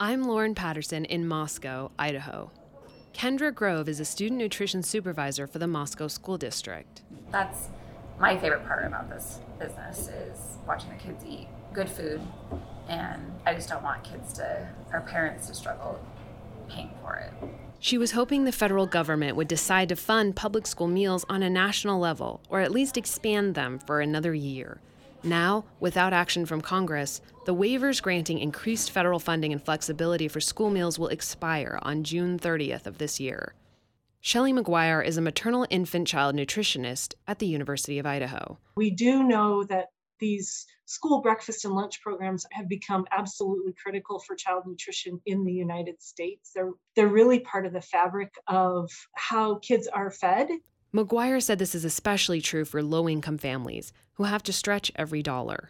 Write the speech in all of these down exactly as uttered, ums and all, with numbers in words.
I'm Lauren Patterson in Moscow, Idaho. Kendra Grove is a student nutrition supervisor for the Moscow School District. That's my favorite part about this business is watching the kids eat good food, and I just don't want kids to, or parents to struggle paying for it. She was hoping the federal government would decide to fund public school meals on a national level, or at least expand them for another year. Now, without action from Congress, the waivers granting increased federal funding and flexibility for school meals will expire on June thirtieth of this year. Shelley McGuire is a maternal infant child nutritionist at the University of Idaho. We do know that these school breakfast and lunch programs have become absolutely critical for child nutrition in the United States. They're, they're really part of the fabric of how kids are fed. McGuire said this is especially true for low-income families who have to stretch every dollar.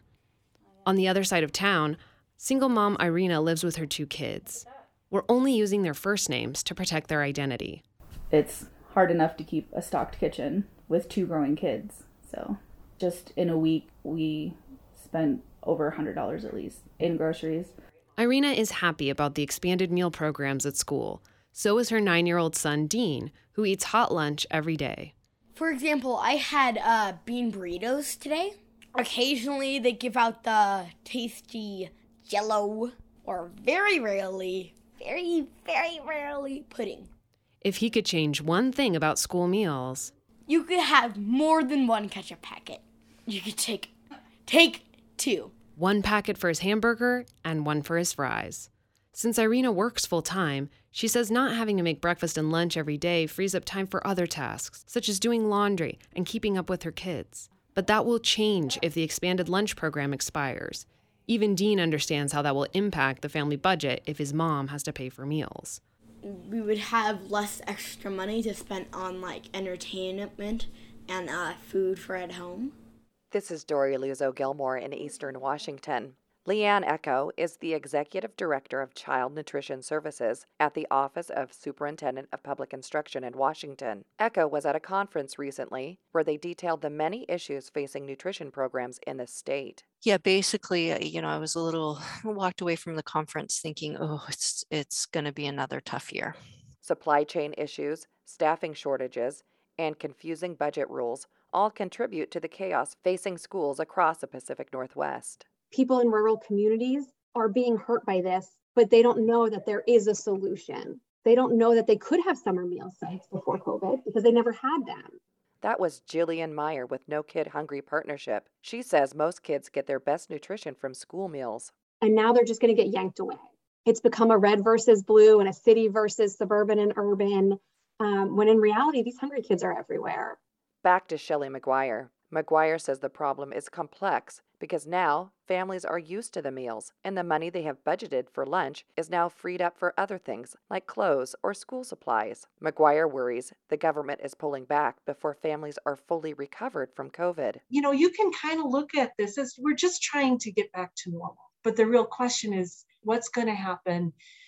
On the other side of town, single mom Irina lives with her two kids. We're only using their first names to protect their identity. It's hard enough to keep a stocked kitchen with two growing kids. So just in a week, we spent over one hundred dollars at least in groceries. Irina is happy about the expanded meal programs at school. So is her nine-year-old son, Dean, who eats hot lunch every day. For example, I had uh, bean burritos today. Occasionally, they give out the tasty Jell-O, or very rarely, very, very rarely, pudding. If he could change one thing about school meals, you could have more than one ketchup packet. You could take, take two. One packet for his hamburger and one for his fries. Since Irina works full-time, she says not having to make breakfast and lunch every day frees up time for other tasks, such as doing laundry and keeping up with her kids. But that will change if the expanded lunch program expires. Even Dean understands how that will impact the family budget if his mom has to pay for meals. We would have less extra money to spend on, like, entertainment and uh, food for at home. This is Dory Luzo-Gilmore in Eastern Washington. Leanne Echo is the Executive Director of Child Nutrition Services at the Office of Superintendent of Public Instruction in Washington. Echo was at a conference recently where they detailed the many issues facing nutrition programs in the state. Yeah, basically, uh, you know, I was a little walked away from the conference thinking, oh, it's it's going to be another tough year. Supply chain issues, staffing shortages, and confusing budget rules all contribute to the chaos facing schools across the Pacific Northwest. People in rural communities are being hurt by this, but they don't know that there is a solution. They don't know that they could have summer meal sites before COVID because they never had them. That was Jillian Meyer with No Kid Hungry Partnership. She says most kids get their best nutrition from school meals. And now they're just going to get yanked away. It's become a red versus blue and a city versus suburban and urban, um, when in reality, these hungry kids are everywhere. Back to Shelley McGuire. McGuire says the problem is complex because now families are used to the meals and the money they have budgeted for lunch is now freed up for other things like clothes or school supplies. McGuire worries the government is pulling back before families are fully recovered from COVID. You know, you can kind of look at this as we're just trying to get back to normal. But the real question is what's going to happen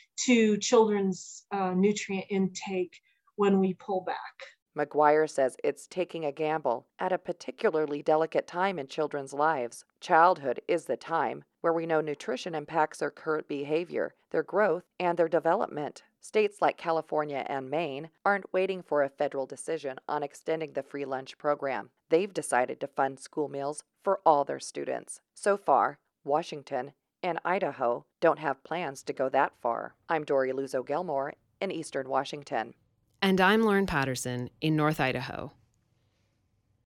to children's uh, nutrient intake when we pull back? McGuire says it's taking a gamble at a particularly delicate time in children's lives. Childhood is the time where we know nutrition impacts their current behavior, their growth, and their development. States like California and Maine aren't waiting for a federal decision on extending the free lunch program. They've decided to fund school meals for all their students. So far, Washington and Idaho don't have plans to go that far. I'm Dory Luzo-Gilmore in Eastern Washington. And I'm Lauren Patterson in North Idaho.